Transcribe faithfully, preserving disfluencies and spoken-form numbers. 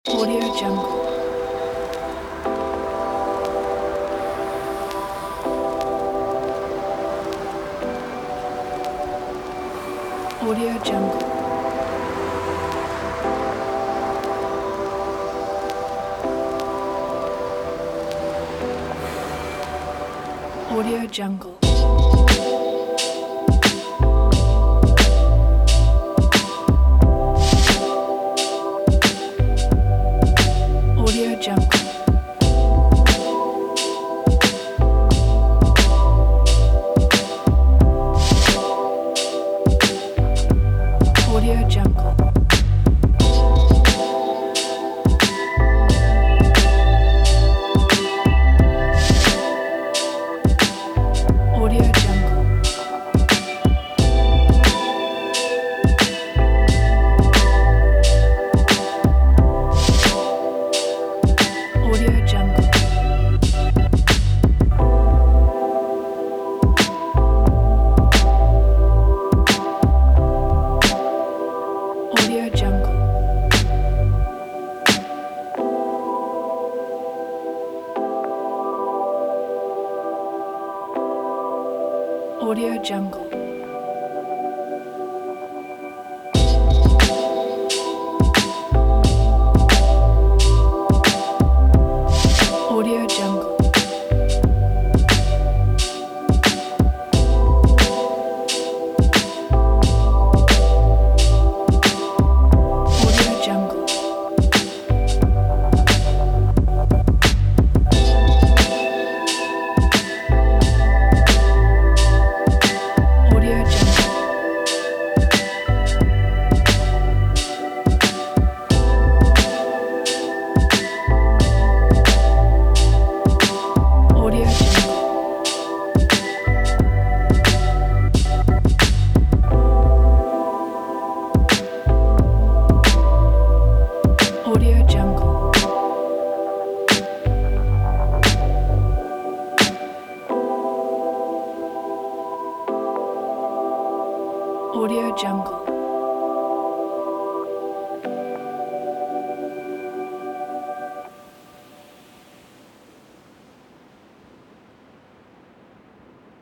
Audio Jungle. Audio Jungle. Audio Jungle. Audio Jungle. Audio Jungle. Audio Jungle. Audio Jungle. Audio Jungle. Audio Jungle. Audio Jungle. Audio Jungle. Audio Jungle. Audio Jungle. Audio Jungle. Audio Jungle.